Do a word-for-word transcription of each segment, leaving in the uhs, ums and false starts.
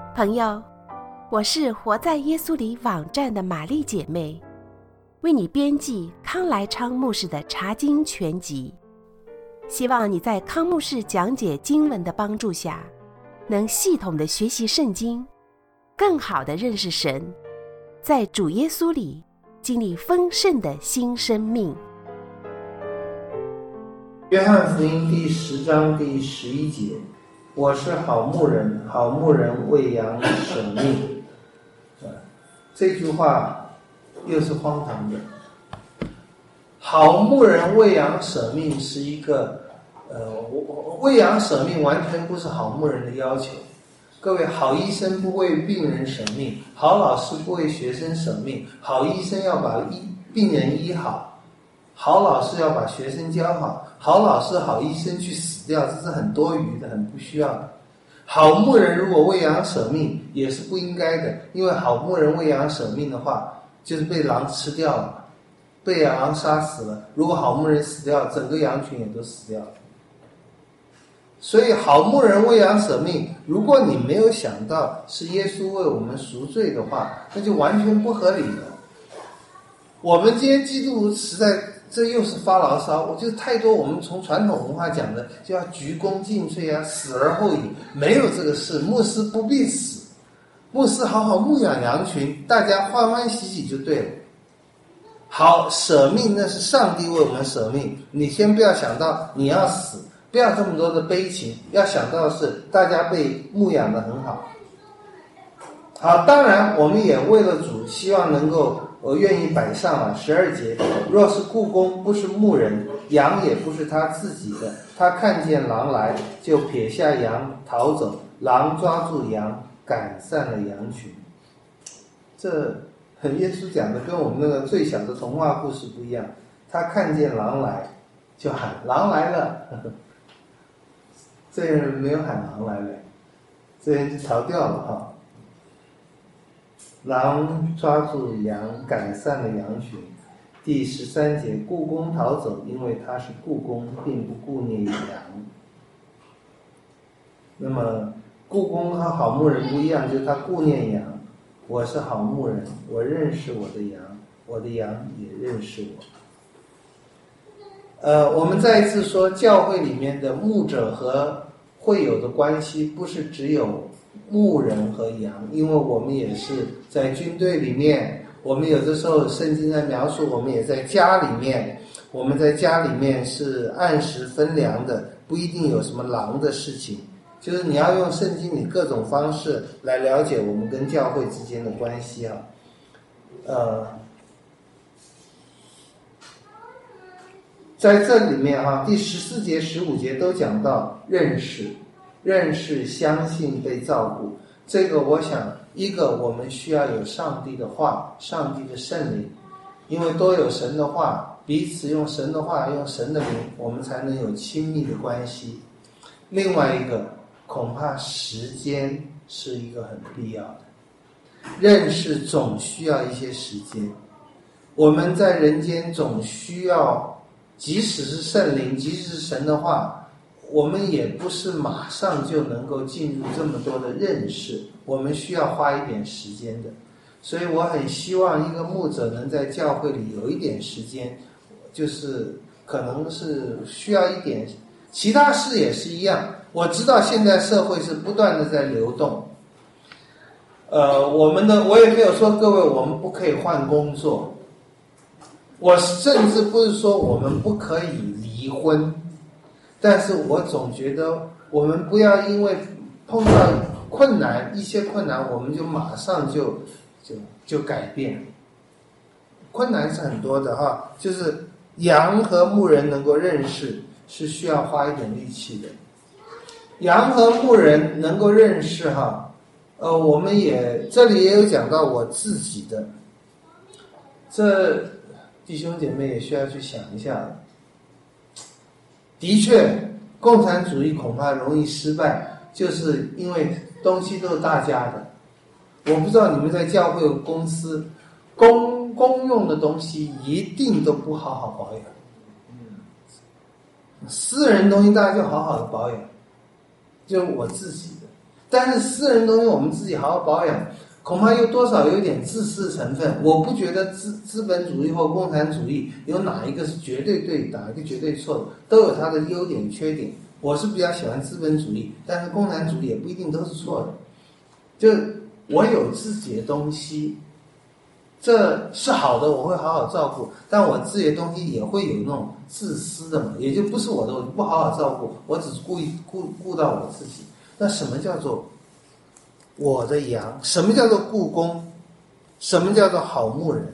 朋友，我是活在耶稣里网站的玛丽姐妹，为你编辑康来昌牧师的查经全集，希望你在康牧师讲解经文的帮助下，能系统的学习圣经，更好的认识神，在主耶稣里经历丰盛的新生命。 约翰福音第十章第十一节，我是好牧人，好牧人为羊舍命。这句话又是荒唐的。好牧人为羊舍命是一个呃，为羊舍命完全不是好牧人的要求。各位，好医生不为病人舍命，好老师不为学生舍命，好医生要把医病人医好，好老师要把学生教好，好老师好医生去死掉，这是很多余的，很不需要的。好牧人如果为羊舍命也是不应该的，因为好牧人为羊舍命的话就是被狼吃掉了，被狼杀死了。如果好牧人死掉，整个羊群也都死掉了。所以好牧人为羊舍命，如果你没有想到是耶稣为我们赎罪的话，那就完全不合理了。我们今天基督徒实在这又是发牢骚，我觉得太多我们从传统文化讲的就要鞠躬尽瘁啊，死而后已，没有这个事。牧师不必死，牧师好好牧养羊群，大家欢欢喜喜就对了。好，舍命那是上帝为我们舍命，你先不要想到你要死，不要这么多的悲情，要想到的是大家被牧养得很好。好，当然我们也为了主，希望能够我愿意摆上了十二节。若是雇工不是牧人，羊也不是他自己的，他看见狼来，就撇下羊逃走，狼抓住羊，赶散了羊群。这耶稣讲的跟我们那个最小的童话故事不一样，他看见狼来就喊狼来了，呵呵，这人没有喊狼来了，这人就逃掉了哈。狼抓住羊，赶散了羊群。第十三节，雇工逃走，因为他是雇工，并不顾念羊。那么雇工和好牧人不一样，就是他顾念羊。我是好牧人，我认识我的羊，我的羊也认识我。呃，我们再一次说，教会里面的牧者和会友的关系不是只有牧人和羊，因为我们也是在军队里面，我们有的时候圣经在描述，我们也在家里面，我们在家里面是按时分粮的，不一定有什么狼的事情，就是你要用圣经里各种方式来了解我们跟教会之间的关系啊。呃，在这里面哈、啊，第十四节、十五节都讲到认识。认识、相信、被照顾，这个我想，一个我们需要有上帝的话，上帝的圣灵，因为都有神的话，彼此用神的话，用神的灵，我们才能有亲密的关系。另外一个，恐怕时间是一个很必要的，认识总需要一些时间。我们在人间总需要，即使是圣灵，即使是神的话，我们也不是马上就能够进入这么多的认识，我们需要花一点时间的。所以我很希望一个牧者能在教会里有一点时间，就是可能是需要一点，其他事也是一样。我知道现在社会是不断的在流动，呃，我们的我也没有说各位我们不可以换工作，我甚至不是说我们不可以离婚。但是我总觉得我们不要因为碰到困难，一些困难我们就马上就就就改变。困难是很多的哈，就是羊和牧人能够认识是需要花一点力气的。羊和牧人能够认识哈，呃，我们也这里也有讲到我自己的，这弟兄姐妹也需要去想一下。的确，共产主义恐怕容易失败，就是因为东西都是大家的。我不知道你们在教会公司公公用的东西一定都不好好保养，私人东西大家就好好的保养，就是我自己的。 但是私人东西我们自己好好保养，恐怕又多少有点自私的成分。我不觉得资资本主义或共产主义有哪一个是绝对对，哪一个绝对错的，都有它的优点缺点。我是比较喜欢资本主义，但是共产主义也不一定都是错的。就我有自己的东西，这是好的，我会好好照顾，但我自己的东西也会有那种自私的嘛，也就不是我的，我就不好好照顾，我只是故意顾顾到我自己。那什么叫做我的羊？什么叫做故宫？什么叫做好牧人？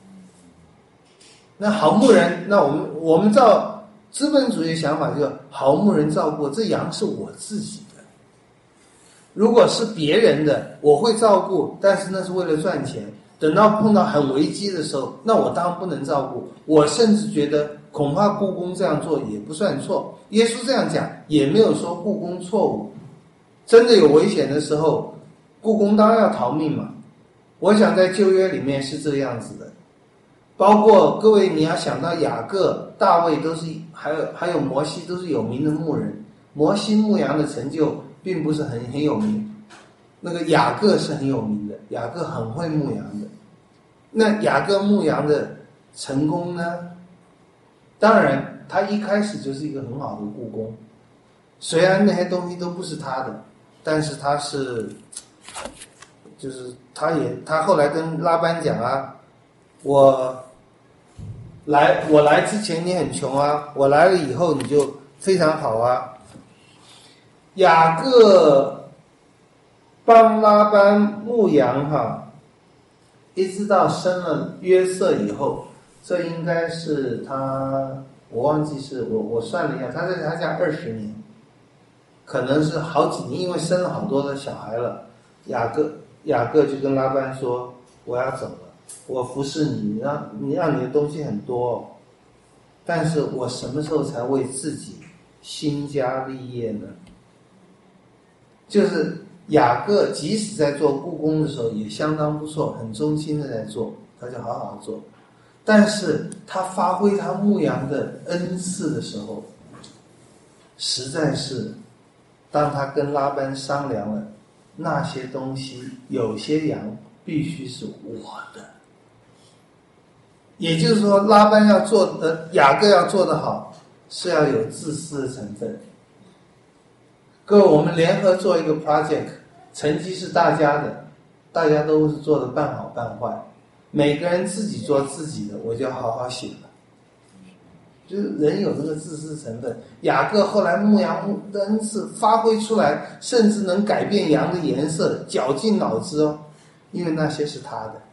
那好牧人，那我们我们照资本主义的想法，就是好牧人照顾这羊是我自己的。如果是别人的，我会照顾，但是那是为了赚钱。等到碰到很危机的时候，那我当然不能照顾。我甚至觉得，恐怕故宫这样做也不算错。耶稣这样讲，也没有说故宫错误。真的有危险的时候，故宫当然要逃命嘛。我想在旧约里面是这样子的，包括各位你要想到雅各、大卫都是，还有还有摩西都是有名的牧人。摩西牧羊的成就并不是很很有名，那个雅各是很有名的，雅各很会牧羊的。那雅各牧羊的成功呢？当然他一开始就是一个很好的故宫，虽然那些东西都不是他的，但是他是就是他也他后来跟拉班讲啊，我来我来之前你很穷啊，我来了以后你就非常好啊。雅各帮拉班牧羊哈，一直到生了约瑟以后，这应该是他，我忘记是我我算了一下，他在他家二十年，可能是好几年，因为生了好多的小孩了。雅各雅各就跟拉班说：“我要走了，我服侍你，让你让你的东西很多，但是我什么时候才为自己兴家立业呢？”就是雅各即使在做故宫的时候也相当不错，很忠心的在做，他就好好做。但是他发挥他牧羊的恩赐的时候，实在是当他跟拉班商量了，那些东西有些羊必须是我的，也就是说拉班要做的，雅各要做得好，是要有自私的成分。各位，我们联合做一个 project， 成绩是大家的，大家都是做的半好半坏，每个人自己做自己的，我就要好好写了。就是人有这个自私成分，雅各后来牧羊的恩赐发挥出来，甚至能改变羊的颜色，绞尽脑汁哦，因为那些是他的。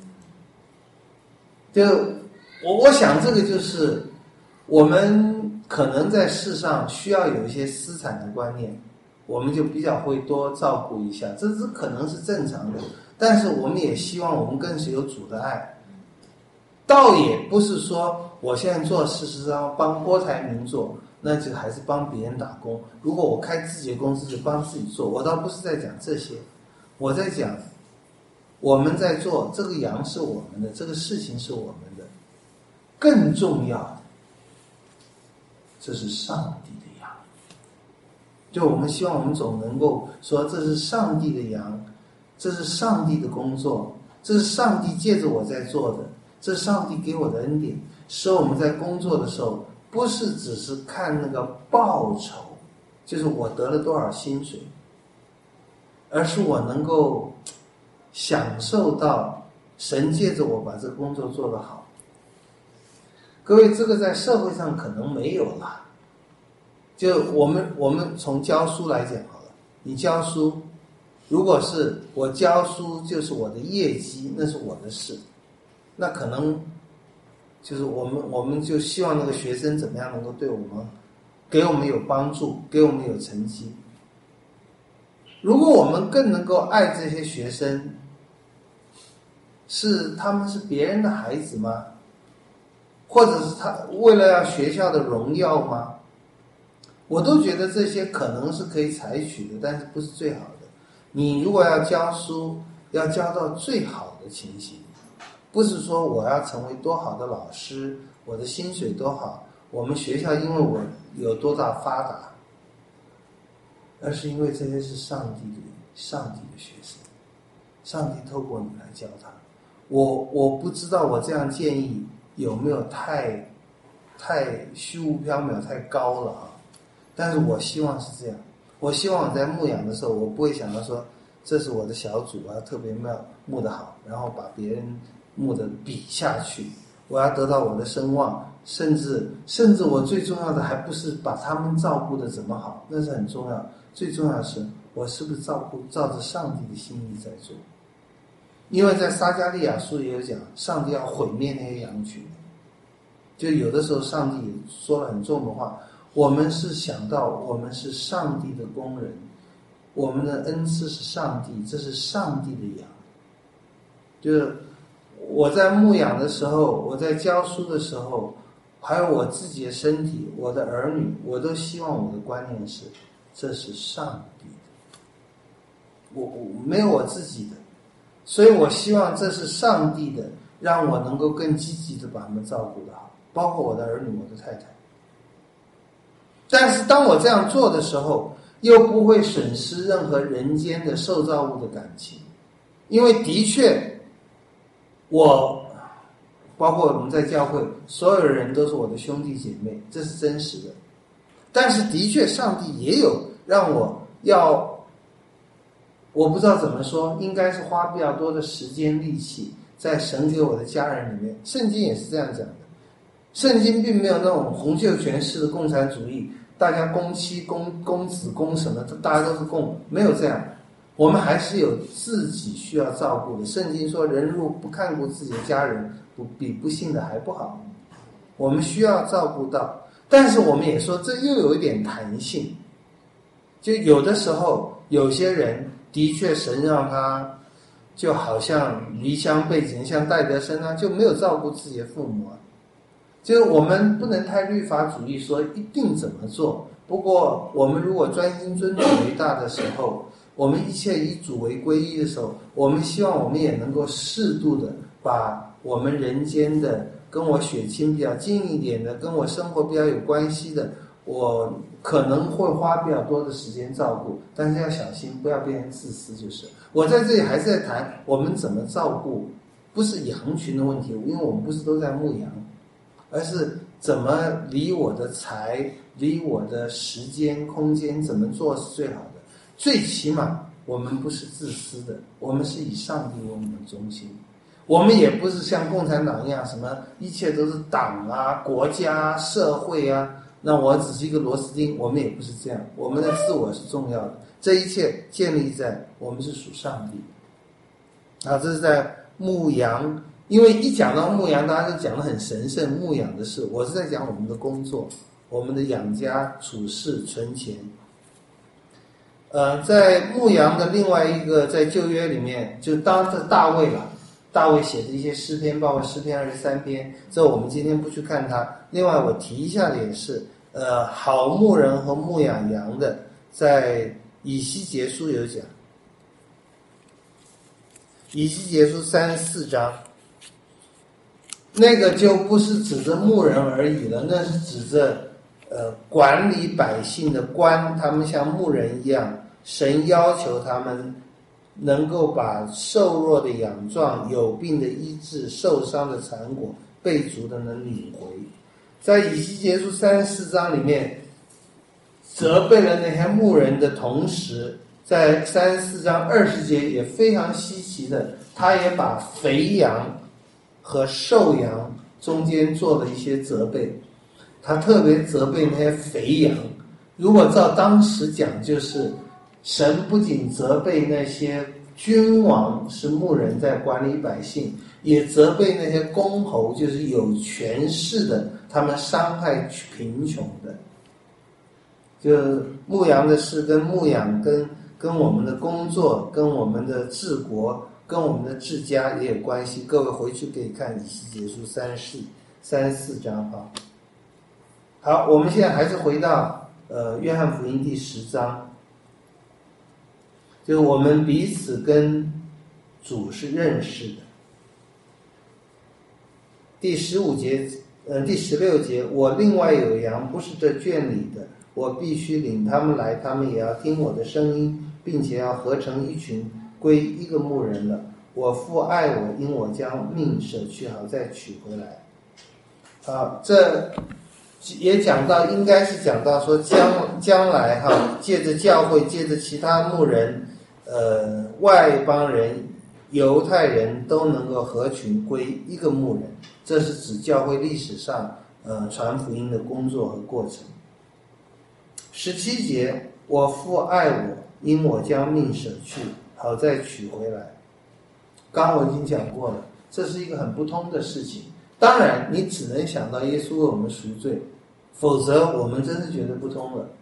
就我我想这个就是我们可能在世上需要有一些私产的观念，我们就比较会多照顾一下，这是可能是正常的。但是我们也希望我们更是有主的爱，倒也不是说我现在做事实上帮郭台铭做，那就还是帮别人打工。如果我开自己的公司就帮自己做，我倒不是在讲这些，我在讲我们在做这个羊是我们的，这个事情是我们的，更重要的这是上帝的羊。就我们希望我们总能够说这是上帝的羊，这是上帝的工作，这是上帝借着我在做的，这是上帝给我的恩典，使我们在工作的时候不是只是看那个报酬，就是我得了多少薪水，而是我能够享受到神借着我把这个工作做得好。各位，这个在社会上可能没有了。就我们我们从教书来讲好了，你教书，如果是我教书就是我的业绩，那是我的事，那可能就是我们我们就希望那个学生怎么样能够对我们给我们有帮助，给我们有成绩。如果我们更能够爱这些学生，是他们是别人的孩子吗？或者是他为了要学校的荣耀吗？我都觉得这些可能是可以采取的，但是不是最好的。你如果要教书，要教到最好的情形，不是说我要成为多好的老师，我的薪水多好，我们学校因为我有多大发达。 而是因为这些是上帝的上帝的学生，上帝透过你来教他。我我不知道我这样建议有没有太太虚无缥缈、太高了啊？但是我希望是这样。我希望我在牧养的时候，我不会想到说这是我的小组啊，特别牧牧得好，然后把别人牧得比下去。我要得到我的声望，甚至甚至我最重要的还不是把他们照顾得怎么好，那是很重要。最重要的是我是不是照顾照着上帝的心意在做。因为在撒迦利亚书也有讲，上帝要毁灭那些羊群。就有的时候上帝也说了很重的话，我们是想到我们是上帝的工人，我们的恩赐是上帝，这是上帝的羊。就是我在牧养的时候，我在教书的时候，还有我自己的身体，我的儿女，我都希望我的观念是这是上帝的，我我没有我自己的，所以我希望这是上帝的，让我能够更积极的把他们照顾得好，包括我的儿女，我的太太。但是当我这样做的时候，又不会损失任何人间的受造物的感情，因为的确我包括我们在教会所有人都是我的兄弟姐妹，这是真实的。但是的确上帝也有让我要，我不知道怎么说，应该是花比较多的时间力气在神给我的家人里面。圣经也是这样讲的，圣经并没有那种洪秀全式的共产主义，大家公妻公公子公什么，大家都是共，没有这样。我们还是有自己需要照顾的。圣经说人若不看顾自己的家人，不比不信的还不好。我们需要照顾到，但是我们也说这又有一点弹性，就有的时候有些人的确神让他就好像离乡背井，像戴德生啊，就没有照顾自己的父母啊。就是我们不能太律法主义说一定怎么做，不过我们如果专心尊主为大的时候，我们一切以主为归一的时候，我们希望我们也能够适度的把我们人间的跟我血亲比较近一点的，跟我生活比较有关系的，我可能会花比较多的时间照顾，但是要小心不要变成自私。就是我在这里还是在谈我们怎么照顾，不是羊群的问题，因为我们不是都在牧羊，而是怎么离我的财，离我的时间空间怎么做是最好的。最起码我们不是自私的，我们是以上帝为我们中心，我们也不是像共产党一样什么一切都是党啊国家啊社会啊，那我只是一个螺丝钉，我们也不是这样。我们的自我是重要的，这一切建立在我们是属上帝啊。这是在牧羊，因为一讲到牧羊大家就讲得很神圣，牧养的事，我是在讲我们的工作，我们的养家处事存钱。呃，在牧羊的另外一个，在旧约里面，就当着大卫了，大卫写的一些诗篇，包括诗篇二十三篇，这我们今天不去看它。另外我提一下的也是，呃，好牧人和牧养羊的，在以西结书有讲，以西结书三十四章，那个就不是指着牧人而已了，那是指着呃管理百姓的官，他们像牧人一样，神要求他们能够把瘦弱的养壮，有病的医治，受伤的缠裹，被逐的能领回。在以西结书三十四章里面责备了那些牧人的同时，在三十四章二十节也非常稀奇的，他也把肥羊和瘦羊中间做了一些责备。他特别责备那些肥羊，如果照当时讲，就是神不仅责备那些君王是牧人在管理百姓，也责备那些公侯，就是有权势的，他们伤害贫穷的。就牧羊的事跟牧养跟跟我们的工作，跟我们的治国，跟我们的治家也有关系。各位回去可以看以西结书三十四三十四章啊。好，我们现在还是回到呃约翰福音第十章，就是我们彼此跟主是认识的。第十五节，呃，第十六节，我另外有羊，不是这圈里的， 我必须领他们来，他们也要听我的声音，并且要合成一群，归一个牧人了。我父爱我，因我将命舍去，好再取回来。啊，这也讲到，应该是讲到说将将来哈，借着教会，借着其他牧人，呃，外邦人、犹太人都能够合群归一个牧人，这是指教会历史上呃传福音的工作和过程。十七节，我父爱我，因我将命舍去，好再取回来。刚刚我已经讲过了，这是一个很不通的事情。当然，你只能想到耶稣为我们赎罪，否则我们真是觉得不通了。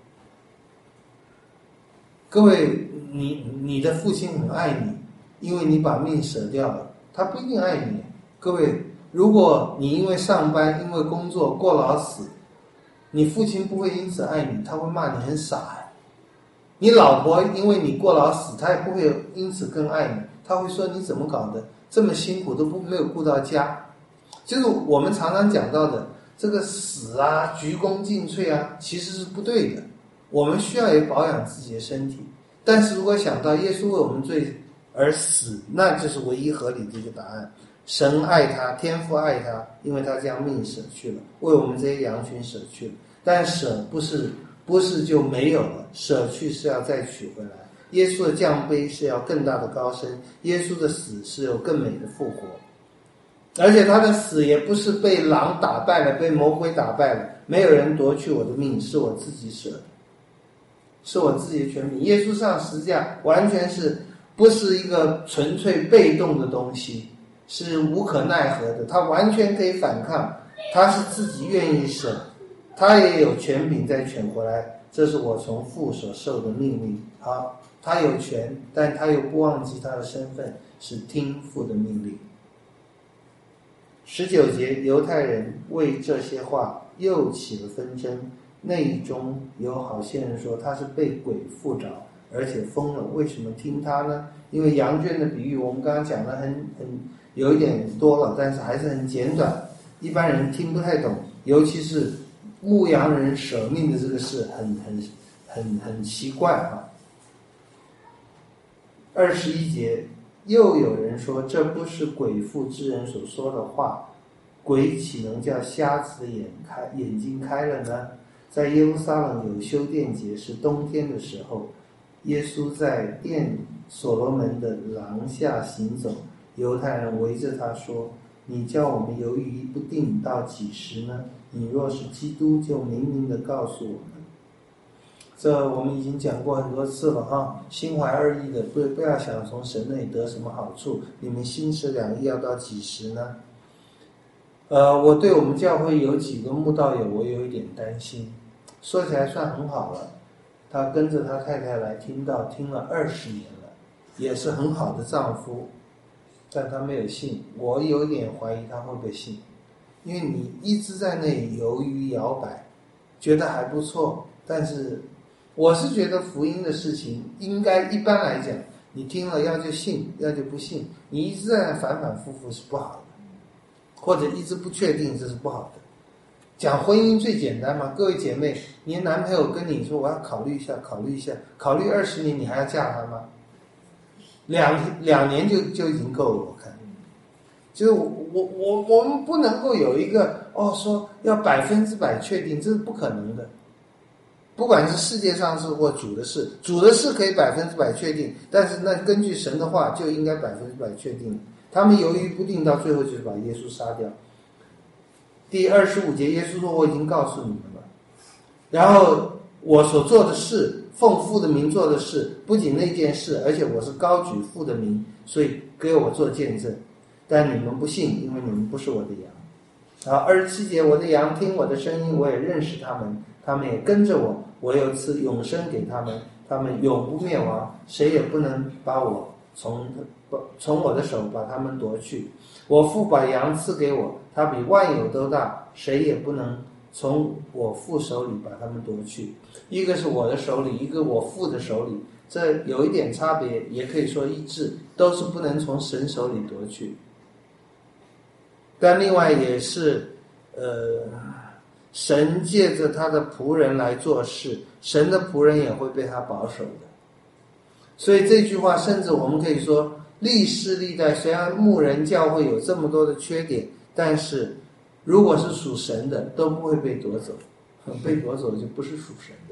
各位，你你的父亲很爱你，因为你把命舍掉了，他不一定爱你。各位，如果你因为上班、因为工作过劳死，你父亲不会因此爱你，他会骂你很傻。你老婆因为你过劳死，他也不会因此更爱你，他会说你怎么搞的，这么辛苦都不没有顾到家。就是我们常常讲到的这个死啊、鞠躬尽瘁啊，其实是不对的。我们需要也保养自己的身体，但是如果想到耶稣为我们罪而死，那就是唯一合理的一个答案。神爱他，天父爱他，因为他将命舍去了，为我们这些羊群舍去了。但舍不是不是就没有了，舍去是要再取回来。耶稣的降杯是要更大的高升，耶稣的死是有更美的复活。而且他的死也不是被狼打败了，被魔鬼打败了，没有人夺去我的命，是我自己舍的，是我自己的权柄。耶稣上十字架完全是不是一个纯粹被动的东西，是无可奈何的，他完全可以反抗，他是自己愿意舍，他也有权柄再选回来，这是我从父所受的命令。好，他有权，但他又不忘记他的身份，是听父的命令。十九节，犹太人为这些话又起了纷争，内中有好些人说他是被鬼附着，而且疯了，为什么听他呢？因为羊圈的比喻我们刚刚讲的很很有一点多了，但是还是很简短，一般人听不太懂，尤其是牧羊人舍命的这个事很很很很奇怪啊。二十一节，又有人说这不是鬼附之人所说的话，鬼岂能叫瞎子的眼开眼睛开了呢？在耶路撒冷有修殿节，是冬天的时候，耶稣在殿所罗门的廊下行走，犹太人围着他说，你叫我们犹豫不定到几时呢？你若是基督，就明明的告诉我们。这我们已经讲过很多次了哈，心怀二意的不不要想从神那里得什么好处，你们心持两意要到几时呢？呃，我对我们教会有几个牧道友，我有一点担心。说起来算很好了，他跟着他太太来听到，听了二十年了，也是很好的丈夫，但他没有信。我有点怀疑他会不会信，因为你一直在那里犹豫摇摆，觉得还不错，但是我是觉得福音的事情应该一般来讲，你听了要就信，要就不信，你一直在反反复复是不好的，或者一直不确定，这是不好的。讲婚姻最简单嘛，各位姐妹，你的男朋友跟你说我要考虑一下，考虑一下，考虑二十年，你还要嫁他吗？两两年就就已经够了，我看。就是我我我我们不能够有一个哦说要百分之百确定，这是不可能的。不管是世界上事或主的事，主的事可以百分之百确定，但是那根据神的话就应该百分之百确定。他们犹豫不定，到最后就是把耶稣杀掉。第二十五节，耶稣说我已经告诉你们了，然后我所做的事，奉父的名做的事，不仅那件事，而且我是高举父的名，所以给我做见证，但你们不信，因为你们不是我的羊。然后二十七节，我的羊听我的声音，我也认识他们，他们也跟着我，我又赐永生给他们，他们永不灭亡，谁也不能把我从从我的手把他们夺去。我父把羊赐给我，他比万有都大，谁也不能从我父手里把他们夺去。一个是我的手里，一个我父的手里，这有一点差别，也可以说一致，都是不能从神手里夺去。但另外也是呃神借着他的仆人来做事，神的仆人也会被他保守的。所以这句话甚至我们可以说，历世历代虽然牧人教会有这么多的缺点，但是如果是属神的都不会被夺走，被夺走就不是属神的。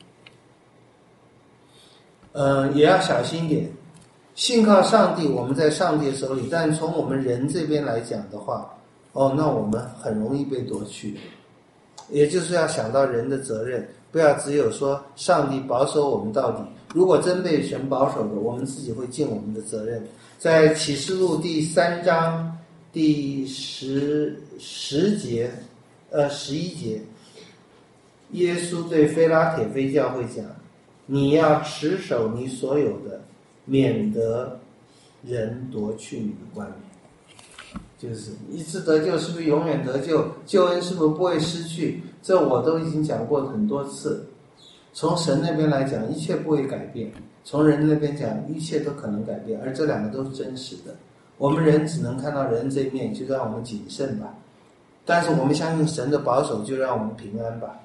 嗯、呃，也要小心一点。信靠上帝，我们在上帝的手里，但从我们人这边来讲的话，哦，那我们很容易被夺去。也就是要想到人的责任，不要只有说上帝保守我们到底。如果真被神保守的，我们自己会尽我们的责任。在启示录第三章第十十节，呃十一节，耶稣对非拉铁非教会讲：你要持守你所有的，免得人夺去你的冠冕。就是一次得救是不是永远得救？救恩是不是不会失去？这我都已经讲过很多次。从神那边来讲，一切不会改变；从人那边讲，一切都可能改变。而这两个都是真实的。我们人只能看到人这一面，就让我们谨慎吧。但是我们相信神的保守，就让我们平安吧。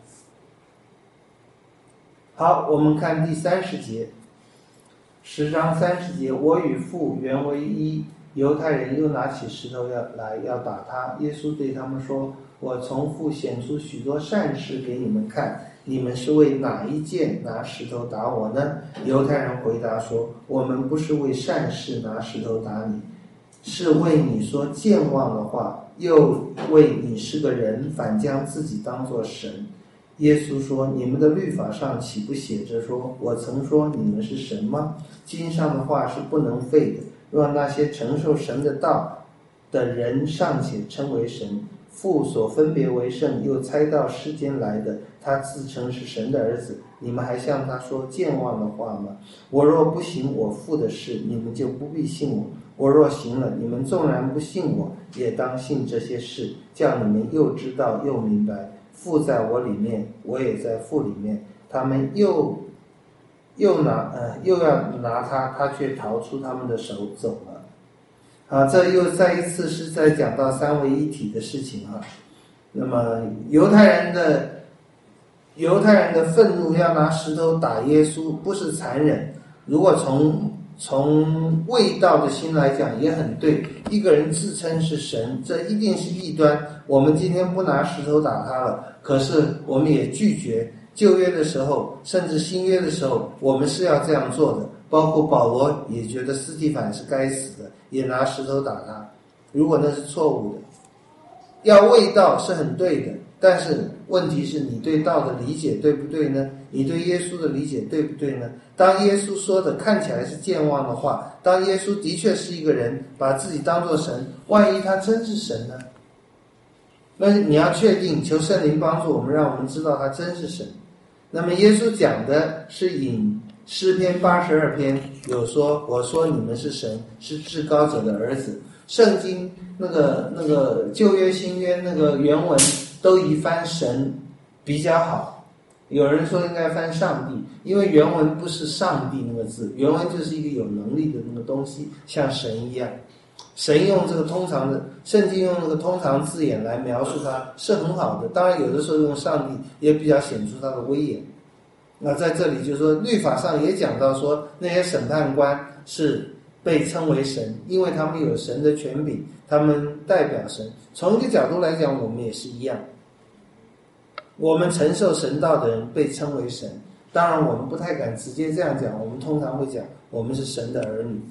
好，我们看第三十节，十章三十节，我与父原为一。犹太人又拿起石头要来要打他，耶稣对他们说：我从父显出许多善事给你们看，你们是为哪一件拿石头打我呢？犹太人回答说：我们不是为善事拿石头打你，是为你说健忘的话，又为你是个人，反将自己当作神。耶稣说：你们的律法上岂不写着说，我曾说你们是神吗？经上的话是不能废的。若那些承受神的道的人尚且称为神，父所分别为圣又猜到世间来的，他自称是神的儿子，你们还向他说健忘的话吗？我若不行我父的事，你们就不必信我；我若行了，你们纵然不信我，也当信这些事，叫你们又知道又明白，父在我里面，我也在父里面。他们又又拿呃又要拿他，他却逃出他们的手走了。啊，这又再一次是在讲到三位一体的事情啊。那么犹太人的犹太人的愤怒要拿石头打耶稣，不是残忍。如果从从卫道的心来讲，也很对。一个人自称是神，这一定是异端。我们今天不拿石头打他了，可是我们也拒绝。旧约的时候，甚至新约的时候，我们是要这样做的。包括保罗也觉得司提反是该死的，也拿石头打他。如果那是错误的，要卫道是很对的，但是问题是你对道的理解对不对呢？你对耶稣的理解对不对呢？当耶稣说的看起来是健忘的话，当耶稣的确是一个人，把自己当作神，万一他真是神呢？那你要确定，求圣灵帮助我们，让我们知道他真是神。那么耶稣讲的是引诗篇八十二篇，有说我说你们是神，是至高者的儿子。圣经那个那个旧约新约那个原文都以翻神比较好，有人说应该翻上帝，因为原文不是上帝那个字，原文就是一个有能力的那个东西，像神一样。神用这个通常的圣经用那个通常字眼来描述它是很好的，当然有的时候用上帝也比较显出它的威严。那在这里就是说，律法上也讲到说，那些审判官是被称为神，因为他们有神的权柄，他们代表神。从一个角度来讲，我们也是一样，我们承受神道的人被称为神。当然我们不太敢直接这样讲，我们通常会讲我们是神的儿女。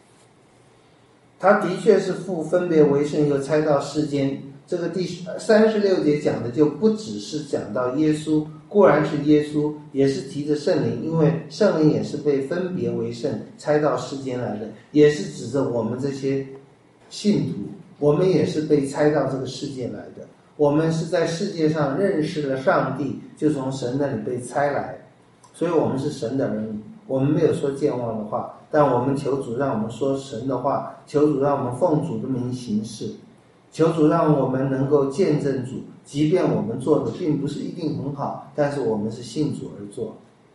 他的确是父分别为圣又猜到世间，这个第三十六节讲的就不只是讲到耶稣，固然是耶稣，也是提着圣灵，因为圣灵也是被分别为圣猜到世间来的，也是指着我们这些信徒，我们也是被猜到这个世界来的。我们是在世界上认识了上帝，就从神那里被猜来，所以我们是神的儿女。我们没有说健忘的话，但我们求主让我们说神的话，求主让我们奉主的名行事，求主让我们能够见证主，即便我们做的并不是一定很好，但是我们是信主而做。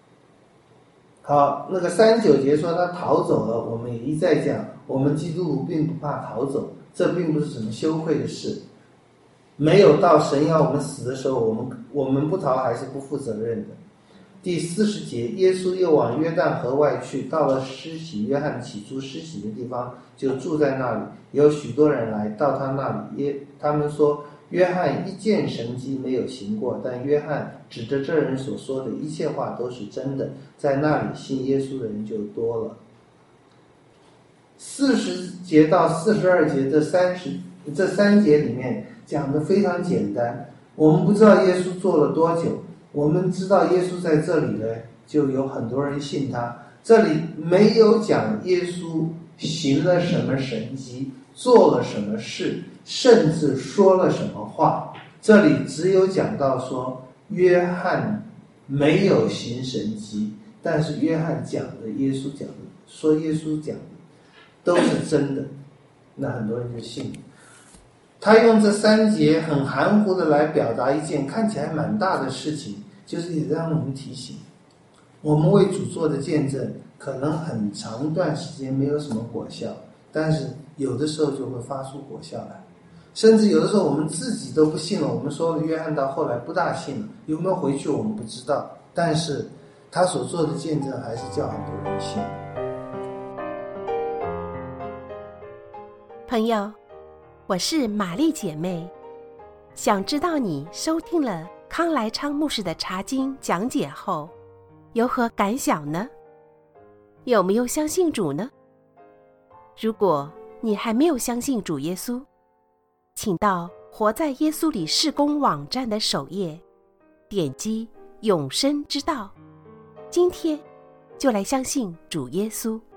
好，那个三十九节说他逃走了，我们也一再讲，我们基督徒并不怕逃走，这并不是什么羞愧的事。 没有到神要我们死的时候，我们我们不逃还是不负责任的。第四十节，耶稣又往约旦河外去，到了施洗约翰起初施洗的地方，就住在那里。有许多人来到他那里，耶他们说，约翰一件神迹没有行过，但约翰指着这人所说的一切话都是真的，在那里信耶稣的人就多了。四十节到四十二节这三十这三节里面讲的非常简单，我们不知道耶稣做了多久，我们知道耶稣在这里呢，就有很多人信他。这里没有讲耶稣行了什么神迹，做了什么事，甚至说了什么话，这里只有讲到说约翰没有行神迹，但是约翰讲的耶稣讲的说耶稣讲的都是真的，那很多人就信。他用这三节很含糊的来表达一件看起来蛮大的事情，就是也让我们提醒，我们为主做的见证可能很长一段时间没有什么果效，但是有的时候就会发出果效来，甚至有的时候我们自己都不信了，我们说了约翰到后来不大信了，有没有回去我们不知道，但是他所做的见证还是叫很多人信。 朋友，我是玛丽姐妹，想知道你收听了康来昌牧师的查经讲解后有何感想呢？有没有相信主呢？如果你还没有相信主耶稣，请到活在耶稣里事工网站的首页，点击永生之道，今天就来相信主耶稣。